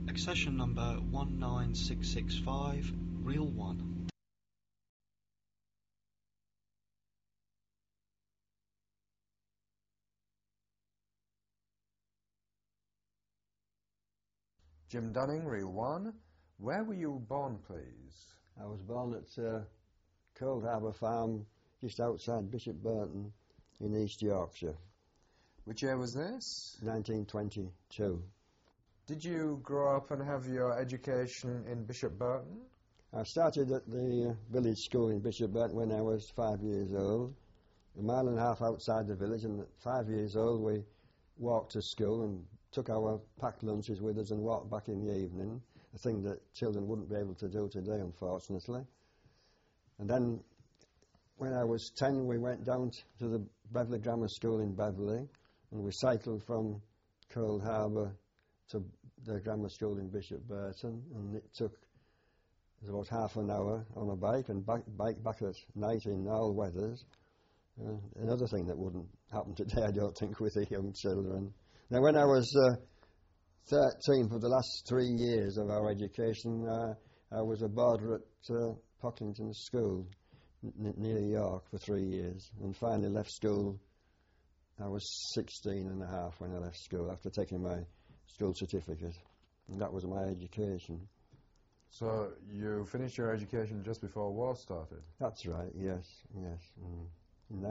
Accession number 19665, reel 1. Jim Dunning, reel 1. Where were you born, please? I was born at Cold Harbour Farm, just outside Bishop Burton in East Yorkshire. Which year was this? 1922. Did you grow up and have your education in Bishop Burton? I started at the village school in Bishop Burton when I was 5 years old, a mile and a half outside the village, and at 5 years old we walked to school and took our packed lunches with us and walked back in the evening, a thing that children wouldn't be able to do today, unfortunately. And then when I was 10 we went down to the Beverley Grammar School in Beverley, and we cycled from Cold Harbour to the grammar school in Bishop Burton, and it took about half an hour on a bike, and bike back at night in all weathers. Another thing that wouldn't happen today, I don't think, with the young children. Now, when I was 13, for the last 3 years of our education, I was a boarder at Pocklington School near York for 3 years, and finally left school. I was 16 and a half when I left school after taking my school certificate, and that was my education. So you finished your education just before war started? That's right, yes. In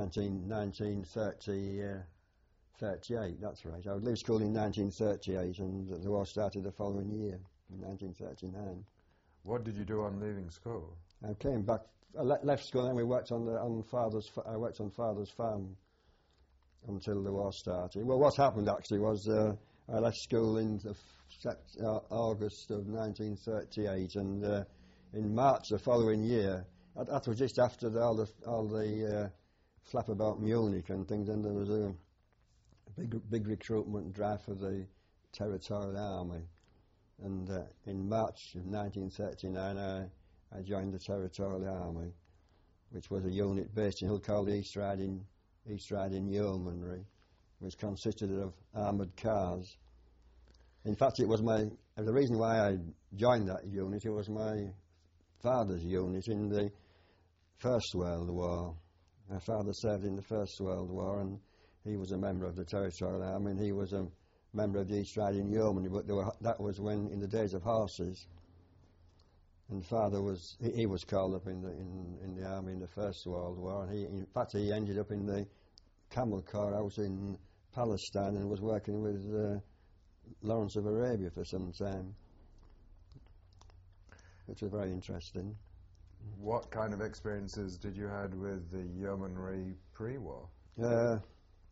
1938, that's right. I would leave school in 1938, and the war started the following year, in 1939. What did you do on leaving school? I came back, I left school, and we worked on Father's Father's farm until the war started. Well, what happened actually was I left school in August of 1938, and in March the following year, that was just after all the flap about Munich and things, and there was a big recruitment drive for the Territorial Army. And in March of 1939 I joined the Territorial Army, which was a unit based in Hull called the East Riding Yeomanry, which consisted of armoured cars. In fact, it was the reason why I joined that unit. It was my father's unit in the First World War. My father served in the First World War, and he was a member of the Territorial Army, and he was a member of the East Riding Yeomanry, but that was when, in the days of horses. And father was called up in the army in the First World War, and in fact he ended up in the Camel Corps out in Palestine and was working with Lawrence of Arabia for some time, which was very interesting. What kind of experiences did you have with the yeomanry pre-war? Well,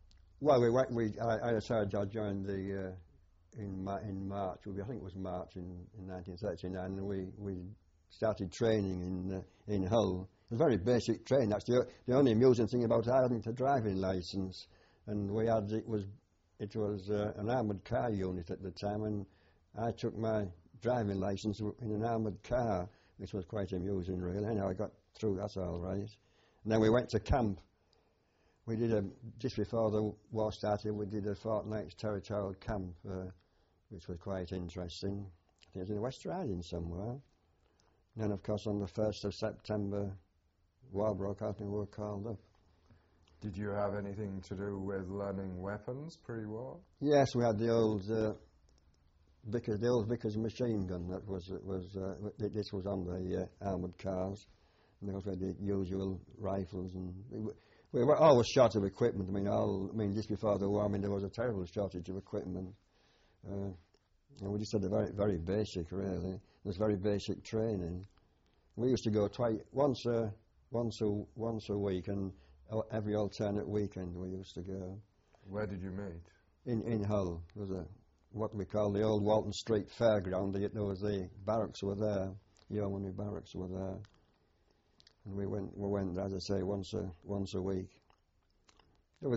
I joined in March. I think it was March in 1939, and we started training in Hull. It was very basic training. That's the only amusing thing about having a driving licence. And it was an armoured car unit at the time, and I took my driving licence in an armoured car, which was quite amusing, really. Anyhow, I got through that all right. And then we went to camp. We did just before the war started, we did a fortnight's territorial camp, which was quite interesting. I think it was in West Riding somewhere. And then, of course, on the 1st of September, war broke out and we were called up. Did you have anything to do with learning weapons pre-war? Yes, we had the old Vickers machine gun. This was on the armoured cars, and of course we had the usual rifles, and we were always short of equipment. Just before the war, there was a terrible shortage of equipment. And we just had a very, very basic, really. It was very basic training. We used to go once a week, and every alternate weekend we used to go. Where did you meet? In Hull. There was what we call the old Walton Street Fairground. There was the barracks were there, yeomanry barracks were there, and we went, as I say, once a week. We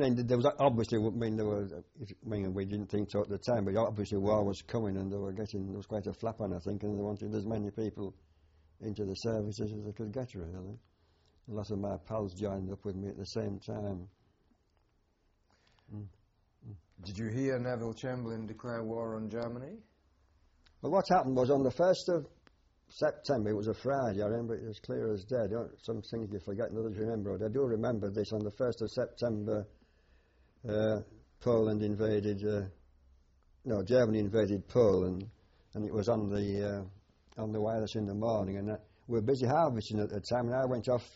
didn't think so at the time, but obviously war was coming, and there was quite a flap on, I think, and they wanted as many people into the services as they could get, really. A lot of my pals joined up with me at the same time. Did you hear Neville Chamberlain declare war on Germany? Well, what happened was on the 1st of September, it was a Friday, I remember it as clear as day. Some things you forget and others you remember. But I do remember this. On the 1st of September, Poland invaded, Germany invaded Poland, and it was on the wireless in the morning, and we were busy harvesting at the time, and I went off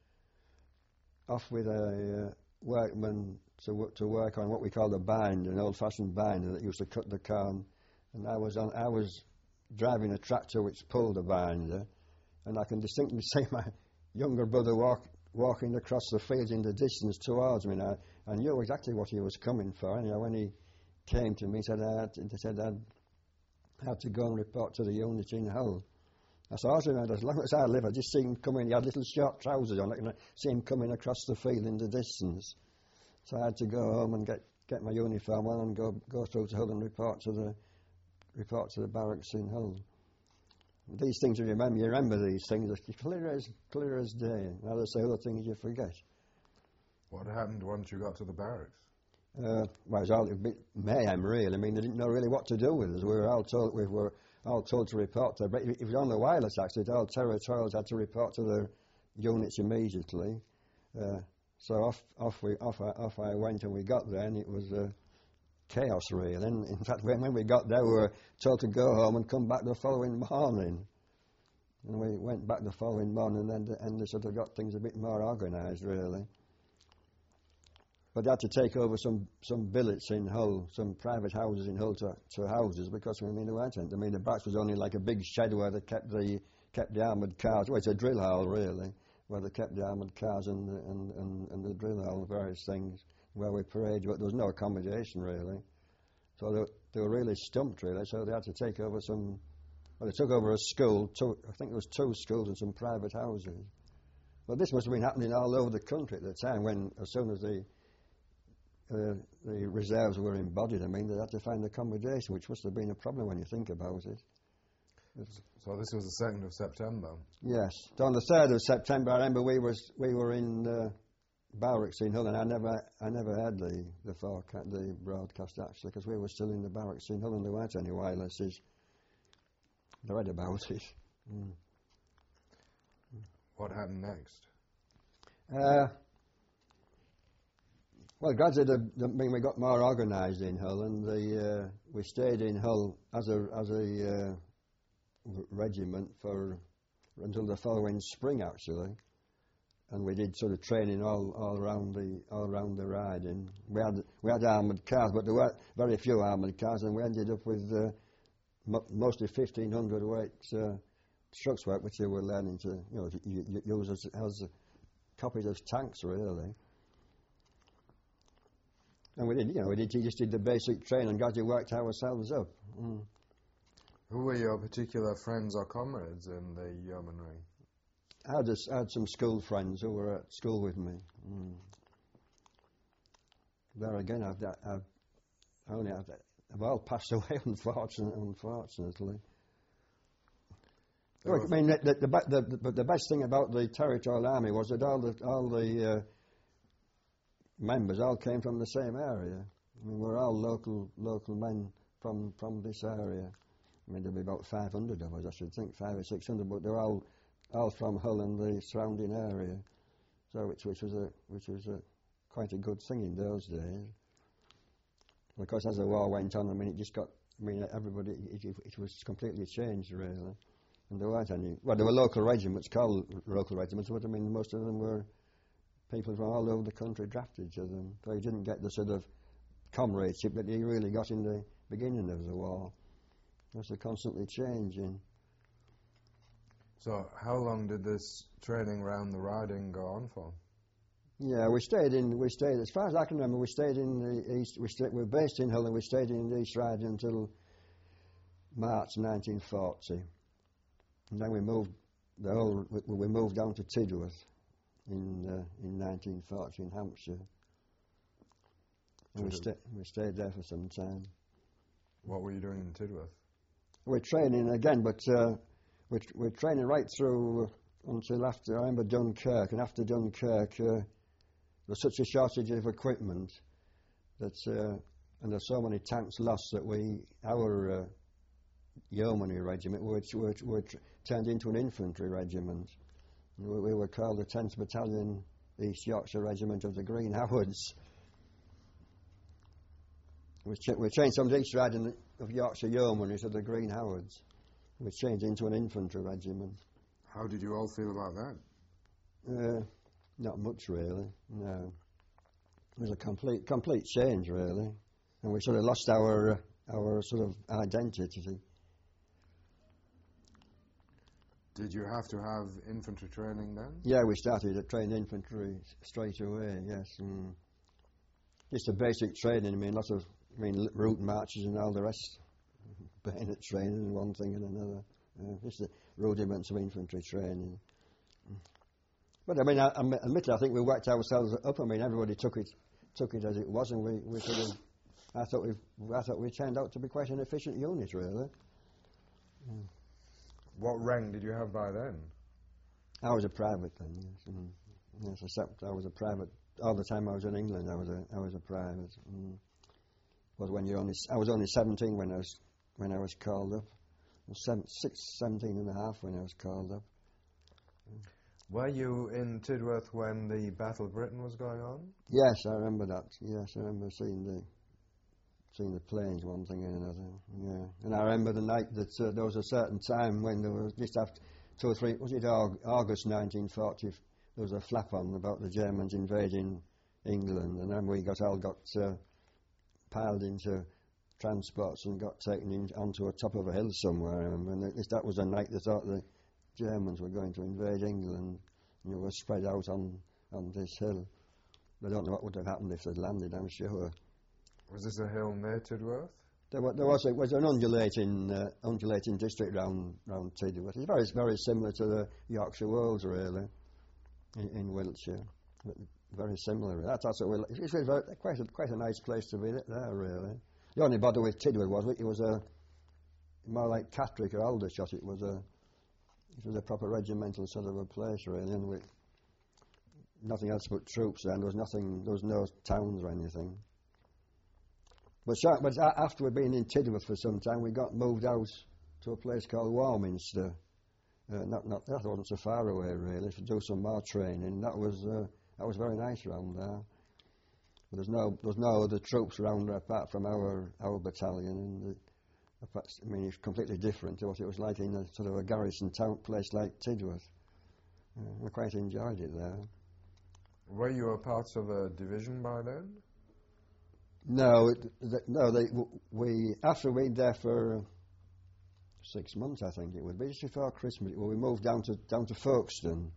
with a workman to work on what we called a binder, an old-fashioned binder that used to cut the corn, and I was driving a tractor which pulled a binder, and I can distinctly see my younger brother walking across the fields in the distance towards me, and I knew exactly what he was coming for. Anyway, when he came to me, he said I'd have to go and report to the unit in Hull. I thought, as long as I live, I just see him coming. He had little short trousers on, I can see him coming across the field in the distance. So I had to go home and get my uniform on and go through to Hull and report to the barracks in Hull. These things you remember these things as clear as day. Now there's other things you forget. What happened once you got to the barracks? Well, it was all a bit mayhem, really. I mean, they didn't know really what to do with us. We were all told to report to. But it was on the wireless actually. All territorials had to report to their units immediately. So off I went, and we got there, and it was chaos, really. And in fact, when we got there, we were told to go home and come back the following morning. And we went back the following morning, and they sort of got things a bit more organised, really. But they had to take over some billets in Hull, some private houses in Hull to houses, because there weren't any. I mean, the barracks was only like a big shed where they kept the armoured cars. Well, it's a drill hall, really, where they kept the armoured cars and the drill hall and various things where we paraded, but there was no accommodation, really. So they were really stumped, really, so they had to take over they took over a school, I think there was 2 schools and some private houses. But this must have been happening all over the country at the time, as soon as the reserves were embodied, I mean, they had to find accommodation, which must have been a problem when you think about it. So this was the 2nd of September? Yes. So on the 3rd of September, I remember we were in barracks in Hull, and I never had the broadcast, actually, because we were still in the barracks in Hull, and there weren't any wirelesses. I read about it. Mm. What happened next? Well, gradually, we got more organised in Hull, and we stayed in Hull as a regiment until the following spring, actually. And we did sort of training all around the riding. We had armoured cars, but there were very few armoured cars, and we ended up with mostly 1,500 weight trucks, which they were learning to use as copies of tanks, really. And we just did the basic training and gradually worked ourselves up. Mm. Who were your particular friends or comrades in the yeomanry? I had some school friends who were at school with me. Mm. There again, I've all passed away, unfortunately. Look, I mean, the best thing about the Territorial Army was that all the members all came from the same area. I mean, we're all local men from this area. I mean, there'll be about 500 of us, I should think, 500 or 600, but they're all from Hull and the surrounding area. So, which was quite a good thing in those days. Of course, as the war went on, I mean, everybody, it was completely changed, really. And there weren't any. Well, there were local regiments called local regiments, but I mean, most of them were people from all over the country drafted to them. So you didn't get the sort of comradeship that you really got in the beginning of the war. It was constantly changing. So how long did this training round the riding go on for? Yeah, we stayed, as far as I can remember, we stayed in the East, we were based in Hull, and we stayed in the East Riding until March 1940. And then we moved down to Tidworth in 1940 in Hampshire. And we stayed there for some time. What were you doing in Tidworth? We're training again, but we're training right through until after, I remember Dunkirk, and after Dunkirk, there's such a shortage of equipment that, and there's so many tanks lost that our yeomanry regiment, were turned into an infantry regiment. We were called the 10th Battalion, East Yorkshire Regiment of the Green Howards. We changed from the East Riding of Yorkshire Yeomanry to the Green Howards. We changed into an infantry regiment. How did you all feel about that? Not much, really. No, it was a complete change, really, and we sort of lost our sort of identity. Did you have to have infantry training then? Yeah, we started to train infantry straight away. Yes, just a basic training. Route marches and all the rest, bayonet training and one thing and another. Just the rudiments of infantry training. But admittedly, I think we worked ourselves up. Everybody took it as it was, and we sort of. I thought we turned out to be quite an efficient unit, really. What rank did you have by then? I was a private then. Yes, yes. Except I was a private all the time I was in England. I was a private. But I was only 17 when I was called up. I was 17 and a half when I was called up. Were you in Tidworth when the Battle of Britain was going on? Yes, I remember that. Yes, I remember seeing the planes, one thing and another. Yeah, and I remember the night that there was a certain time when there was just after 2 or 3. Was it August 1940? There was a flap on about the Germans invading England, and then we all got piled into transports and got taken onto a top of a hill somewhere. And that was the night they thought the Germans were going to invade England, and they were spread out on this hill. I don't know what would have happened if they'd landed, I'm sure. Was this a hill near Tidworth? It was an undulating district round Tidworth. It's very, very similar to the Yorkshire Wolds, really, in Wiltshire. Very similar. That's what it's quite a nice place to be there, really. The only bother with Tidworth was it was more like Catterick or Aldershot. It was a proper regimental sort of a place, really, and with nothing else but troops there. And there was no towns or anything. But after we'd been in Tidworth for some time, we got moved out to a place called Warminster. That wasn't so far away, really, to do some more training. That was very nice around there. But there's no other troops around there apart from our battalion, and it's completely different to what it was like in a sort of a garrison town place like Tidworth. I quite enjoyed it there. Were you a part of a division by then? No, after we'd there for 6 months, I think it would be, just before Christmas. Well, we moved down to Folkestone,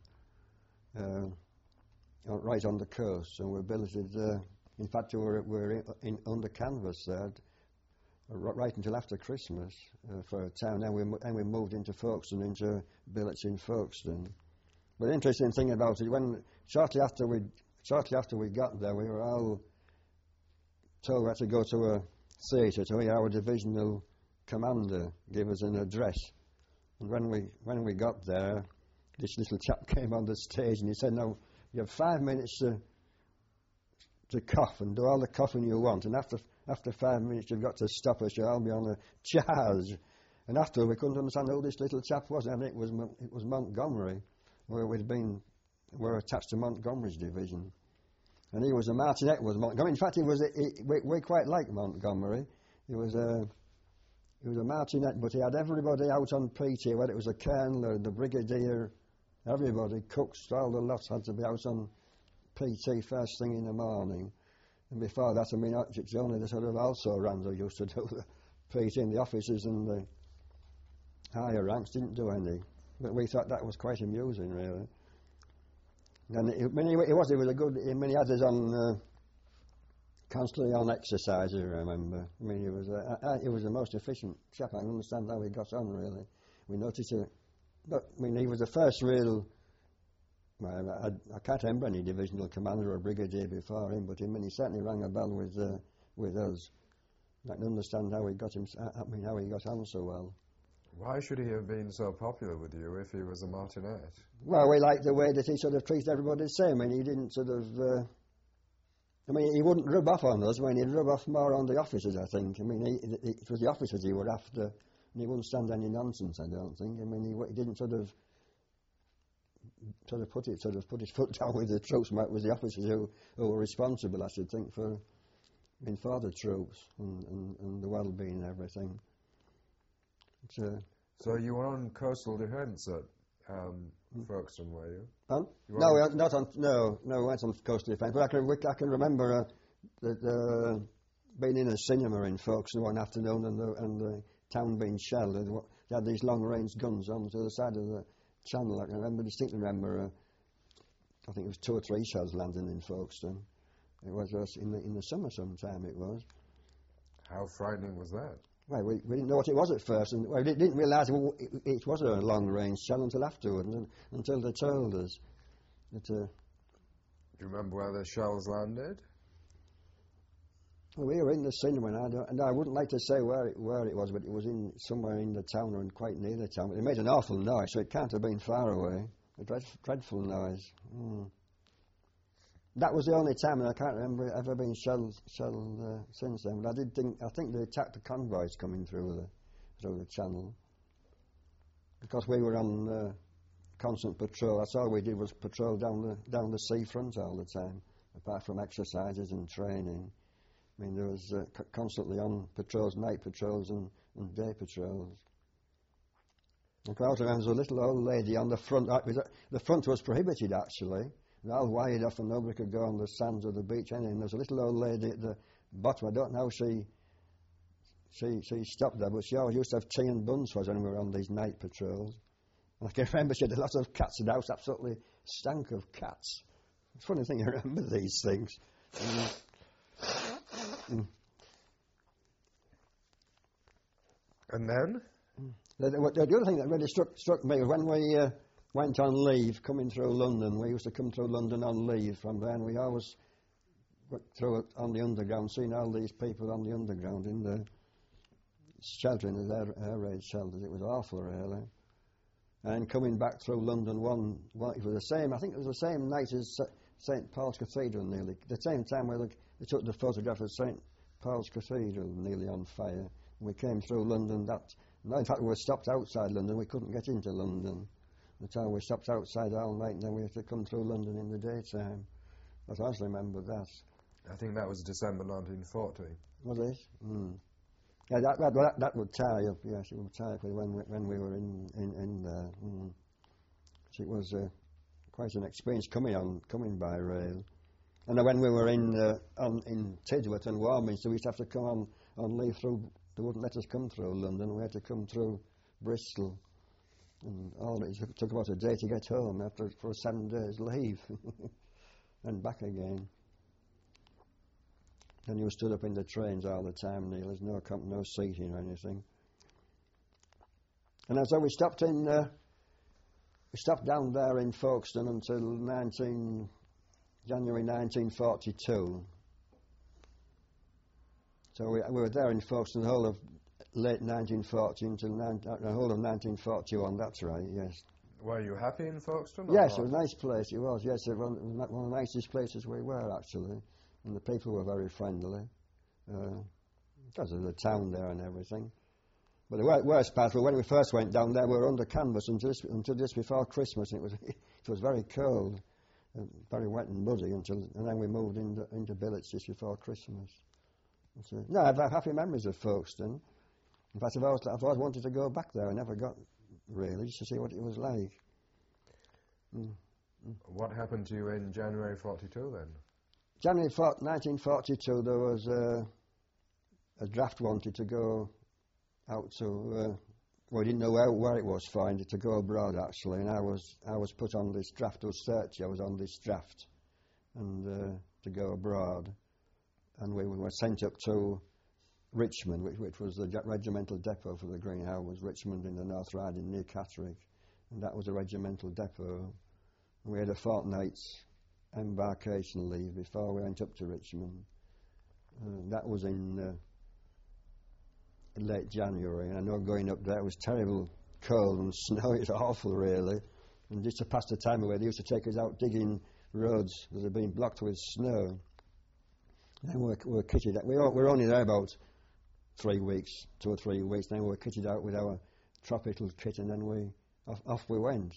right on the coast, and we billeted. In fact, we were under canvas there, right until after Christmas for a time. And we moved into Folkestone, into billets in Folkestone. But the interesting thing about it, shortly after we got there, we were all told we had to go to a theatre to hear our divisional commander give us an address. And when we got there, this little chap came on the stage and he said, "Now you have 5 minutes to cough and do all the coughing you want, and after 5 minutes you've got to stop us, you'll all be on a charge." And after we couldn't understand who this little chap was, and it was Montgomery, where we're attached to Montgomery's division. And he was a martinet, was Montgomery. In fact, we quite liked Montgomery. He was a martinet, but he had everybody out on PT, whether it was a colonel or the brigadier, everybody, cooks, all the lots had to be out on PT first thing in the morning. And before that, it's only the sort of also-rans who used to do the PT, and the officers and the higher ranks didn't do any. But we thought that was quite amusing, really. And he was a good. He had us on constantly on exercise. I remember. He was the most efficient chap. I don't understand how he got on. Really, we noticed it. But he was the first real. I can't remember any divisional commander or brigadier before him, but he certainly rang a bell with us. I can understand how he got how he got on so well. Why should he have been so popular with you if he was a martinet? Well, we liked the way that he sort of treated everybody the same. He didn't sort of... he wouldn't rub off on us. He'd rub off more on the officers, I think. It was the officers he were after and he wouldn't stand any nonsense, I don't think. I mean, he didn't sort of put his foot down with the troops. It was the officers who were responsible, I should think, for the troops and the well-being and everything. So you were on coastal defence at Folkestone, were you? We went on coastal defence. But I can remember that being in a cinema in Folkestone one afternoon and the town being shelled. They had these long-range guns on to the side of the channel. I can distinctly remember. I think it was 2 or 3 shells landing in Folkestone. It was in the summer sometime. It was. How frightening was that? Well, we didn't know what it was at first, and we didn't realise it was a long-range shell until afterwards, until they told us. Do you remember where the shells landed? Well, we were in the cinema, and I wouldn't like to say where it was, but it was somewhere in the town or quite near the town. But it made an awful noise, so it can't have been far away. A dreadful noise. That was the only time, and I can't remember it ever being shelled since then. But I think they attacked the convoys coming through the channel, because we were on constant patrol. That's all we did was patrol down the seafront all the time, apart from exercises and training. I mean, there was constantly on patrols, night patrols and day patrols. And I also remember there was a little old lady on the front. The front was prohibited, actually. All wired off and nobody could go on the sands of the beach. And there was a little old lady at the bottom. I don't know how she stopped there, but she always used to have tea and buns for us when we were on these night patrols. And I can remember she had a lot of cats in the house, absolutely stank of cats. It's a funny thing, I remember these things. And then? The other thing that really struck me was when we went on leave, coming through London. We used to come through London on leave from there, and we always went through on the underground, seeing all these people on the underground in the sheltering of their air raid shelters. It was awful, really. And coming back through London, it was the same. I think it was the same night as St Paul's Cathedral, nearly the same time where they took the photograph of St Paul's Cathedral nearly on fire. And we came through London. In fact, we were stopped outside London. We couldn't get into London. The time we stopped outside all night, and then we had to come through London in the daytime. I also remember that. I think that was December 1940. Was it? Mm. Yeah, that would tie up. Yes, it would tie up with when we were in there. Mm. So it was quite an experience coming by rail. And then when we were in Tidworth and Warminster, we used to have to come on leave through. They wouldn't let us come through London. We had to come through Bristol. And it took about a day to get home for 7 days leave and back again. And you were stood up in the trains all the time, Neil. There's no seating or anything. And so we stopped down there in Folkestone until January 1942. So we were there in Folkestone the whole of late 1940 until the whole of 1941, that's right, yes. Were you happy in Folkestone? Yes, it was a nice place, it was, yes. It was one of the nicest places we were, actually. And the people were very friendly, because of the town there and everything. But the worst part was when we first went down there, we were under canvas until just before Christmas, and it was very cold, and very wet and muddy, and then we moved into billets just before Christmas. No, I've happy memories of Folkestone. In fact, I've always wanted to go back there. I never got, really, just to see what it was like. What happened to you in January 42 then? January 1942, there was a draft wanted to go out to, we didn't know where it was for, to go abroad actually, and I was put on this draft. I was on this draft, and to go abroad, and we were sent up to Richmond, which was the regimental depot for the Green Howe, was Richmond in the North Riding near Catterick, and that was a regimental depot. And we had a fortnight's embarkation leave before we went up to Richmond. That was in late January, and I know going up there it was terrible cold and snow. It was awful, really. And just to pass the time away, they used to take us out digging roads that had been blocked with snow. And we were kitted. We were only there about 3 weeks, 2 or 3 weeks. Then we were kitted out with our tropical kit, and then off we went.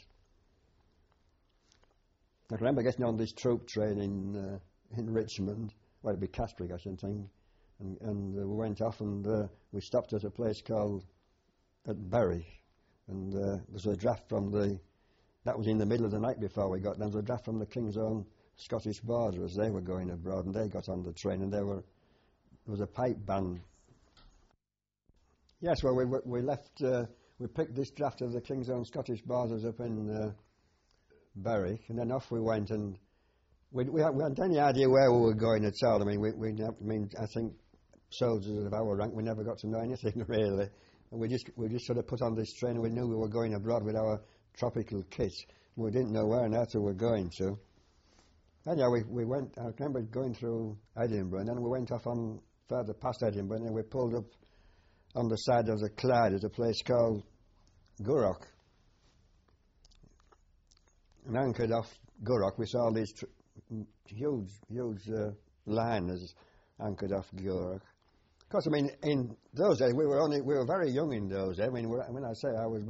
I remember getting on this troop train in Richmond, well, it'd be Castrick, I should think, and we went off, and we stopped at a place called at Bury, and there was a draft from that was in the middle of the night before we got there. There was a draft from the King's Own Scottish Borderers. They were going abroad, and they got on the train, and there was a pipe band. Yes, well, we left. We picked this draft of the King's Own Scottish Borderers up in Bury, and then off we went, and we hadn't any idea where we were going at all. I mean, I think soldiers of our rank, we never got to know anything really. And we just sort of put on this train, and we knew we were going abroad with our tropical kit. We didn't know where on earth we were going to. Anyhow, we went. I remember going through Edinburgh, and then we went off on further past Edinburgh, and then we pulled up on the side of the Clyde at a place called Gourock. And anchored off Gourock, we saw these huge liners anchored off Gourock. Of course, I mean, in those days, we were very young in those days. I mean, when I say I was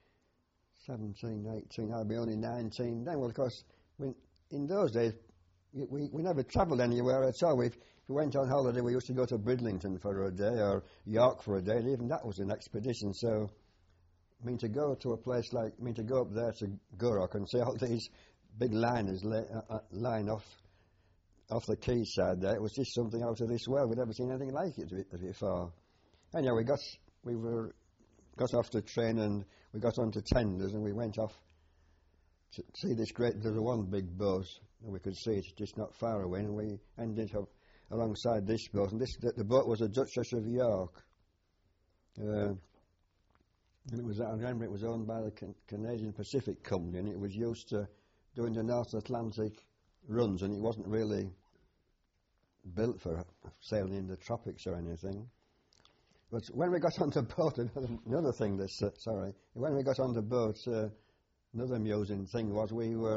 17, 18, I'd be only 19 then. Well, of course, in those days, we never travelled anywhere at all. If we went on holiday, we used to go to Bridlington for a day, or York for a day, and even that was an expedition. So, I mean, to go to a place like, to go up there to Gourock and see all these big liners line off the quayside there, it was just something out of this world. We'd never seen anything like it before. Anyhow, we got off the train, and we got onto tenders, and we went off to see this great. There was one big boat, and we could see it just not far away, and we ended up alongside this boat, and the boat was a Duchess of York. And I remember it was owned by the Canadian Pacific Company, and it was used to doing the North Atlantic runs, and it wasn't really built for sailing in the tropics or anything. But when we got on the boat, another thing when we got on the boat, another amusing thing was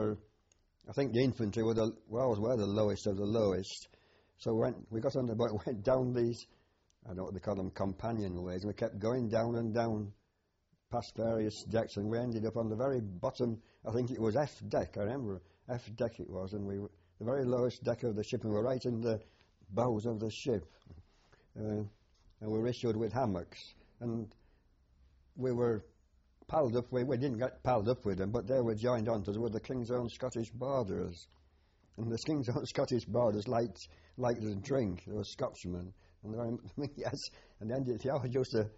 I think the infantry were the lowest of the lowest. So when we got on the boat, we went down these, I don't know what they call them, companion ways, and we kept going down and down past various decks, and we ended up on the very bottom. I think it was F deck. I remember F deck it was, and we were the very lowest deck of the ship, and we were right in the bows of the ship, and we were issued with hammocks, and we were palled up. We didn't get palled up with them, but they were joined on to us with the King's Own Scottish Borderers, and the King's Own Scottish Borderers liked the drink. They were Scotchmen, and they were, yes, and then they always used to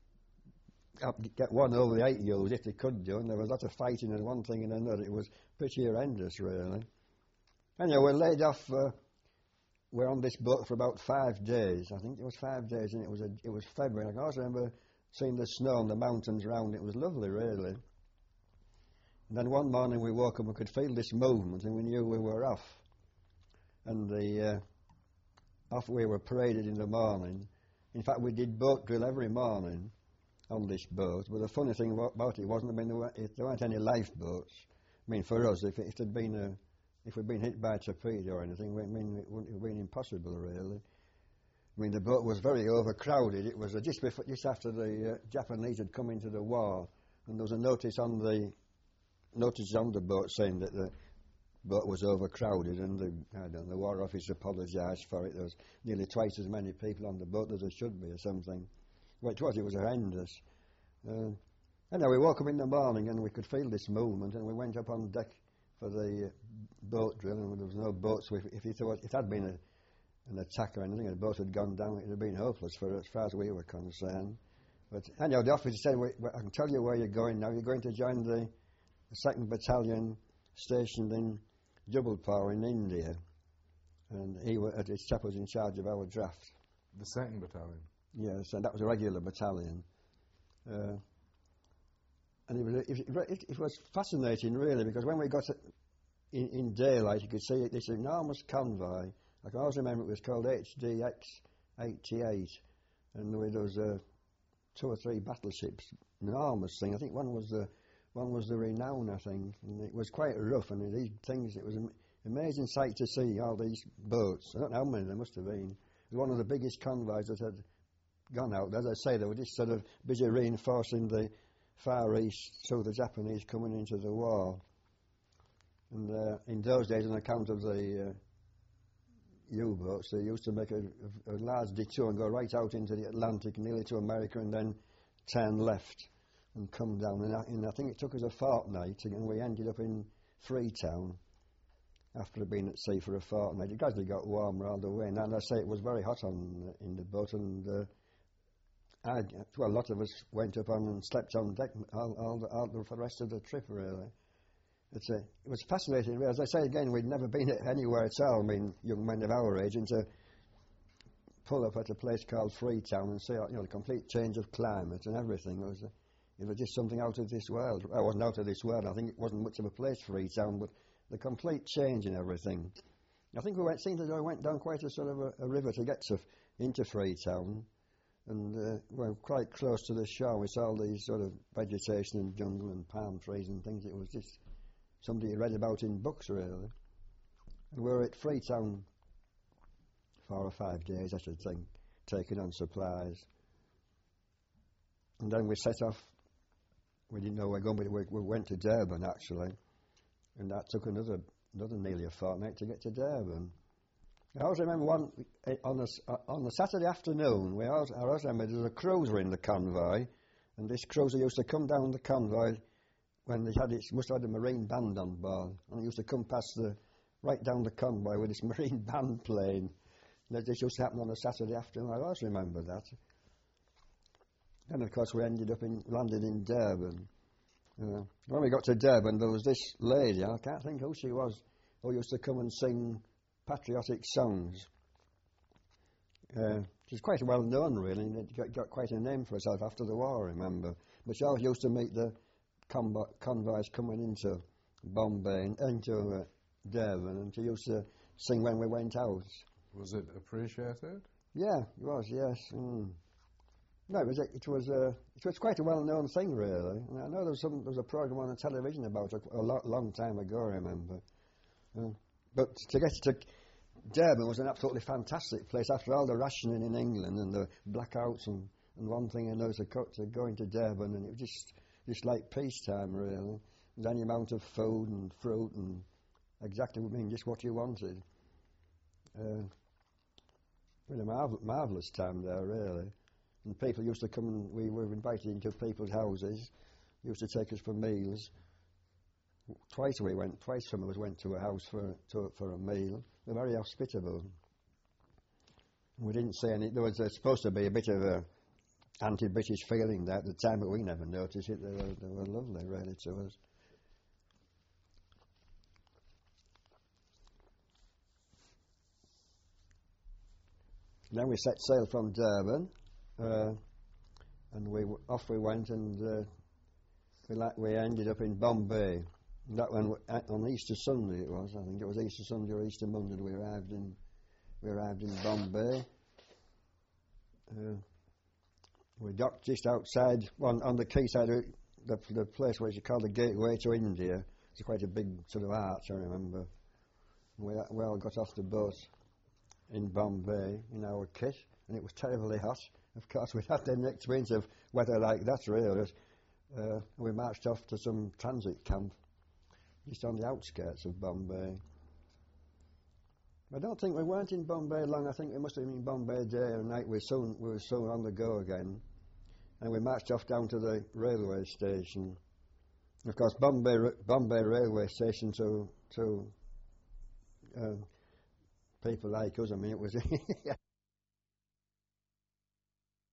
get one over the 8 years if they could do, and there was a lot of fighting and one thing and another. It was pretty horrendous, really. Anyway, we're laid off. We're on this boat for about 5 days. I think it was 5 days, and it was February. And I also remember seeing the snow and the mountains around. It was lovely, really. And then one morning we woke up and could feel this movement, and we knew we were off. And off we were paraded in the morning. In fact, we did boat drill every morning on this boat. But the funny thing about it wasn't, there weren't any lifeboats. I mean, for us, if we'd been hit by a torpedo or anything, it wouldn't have been impossible, really. I mean, the boat was very overcrowded. It was just after the Japanese had come into the war, and there was a notice on the boat saying that the boat was overcrowded, and the War Office apologised for it. There was nearly twice as many people on the boat as there should be, or something. Well, it was horrendous. Anyway, we woke up in the morning, and we could feel this movement, and we went up on deck for the boat drill, and there was no boats. So if it had been an attack or anything, and the boat had gone down, it would have been hopeless for as far as we were concerned. But anyhow, the officer said, I can tell you where you're going now. You're going to join the 2nd Battalion stationed in Jubbulpore in India. And his chap was in charge of our draft. The 2nd Battalion? Yes, and that was a regular battalion. And it was fascinating, really, because when we got in daylight, you could see this enormous convoy. I can always remember it was called HDX-88, and there was 2 or 3 battleships, enormous thing. I think one was the Renown, I think, and it was quite rough. And these things, it was an amazing sight to see all these boats. I don't know how many there must have been. It was one of the biggest convoys that had gone out. As I say, they were just sort of busy reinforcing the Far East through the Japanese coming into the war. And in those days, on account of the U-boats, they used to make a large detour and go right out into the Atlantic, nearly to America, and then turn left and come down. And I think it took us a fortnight, and we ended up in Freetown after being at sea for a fortnight. It gradually got warmer all the way, and I say it was very hot in the boat, and a lot of us went up on and slept on deck for the rest of the trip, really. It was fascinating. As I say again, we'd never been anywhere at all. I mean, young men of our age, and to pull up at a place called Freetown and see, the complete change of climate and everything. It was just something out of this world. I wasn't out of this world. I think it wasn't much of a place, Freetown, but the complete change in everything. I think we went down quite a sort of a river to get into Freetown, and we're quite close to the shore. We saw all these sort of vegetation and jungle and palm trees and things. It was just something you read about in books, really. And we were at Freetown 4 or 5 days, I should think, taking on supplies. And then we set off. We didn't know where we were going, but we went to Durban, actually. And that took another nearly a fortnight to get to Durban. I always remember on the Saturday afternoon, I always remember there was a cruiser in the convoy, and this cruiser used to come down the convoy when must have had a marine band on board, and it used to come right down the convoy with this marine band playing. And this used to happen on a Saturday afternoon. I always remember that. And of course we landed in Durban. When we got to Durban, there was this lady, I can't think who she was, who used to come and sing patriotic songs. She's quite well known, really, and got quite a name for herself after the war, I remember. But she always used to meet the convoys coming into Bombay and into Durban, and she used to sing when we went out. Was it appreciated? Yeah, it was, yes. No, it was quite a well-known thing, really. And I know there was a program on the television about it a long time ago, I remember. But to get to Durban was an absolutely fantastic place. After all the rationing in England and the blackouts and one thing and another, to go into Durban, and it was just like peacetime, really. With any amount of food and fruit and exactly, just what you wanted. We had a marvellous time there, really. And people used to come, and we were invited into people's houses, used to take us for meals. Twice some of us went to a house for a meal. They were very hospitable. We didn't see any, there was supposed to be a bit of a anti-British feeling there at the time, but we never noticed it. They were lovely, really, to us. Then we set sail from Durban, and off we went, and we ended up in Bombay. That one on Easter Sunday it was. I think it was Easter Sunday or Easter Monday. We arrived in Bombay. We docked just outside on the quayside, the place which is called the Gateway to India. It's quite a big sort of arch, I remember. We all got off the boat in Bombay in our kit, and it was terribly hot. Of course, we had the experience of weather like that, really. We marched off to some transit camp just on the outskirts of Bombay. I don't think we weren't in Bombay long. I think we must have been in Bombay day or night. We were soon on the go again, and we marched off down to the railway station. Of course, Bombay railway station to people like us. I mean, it was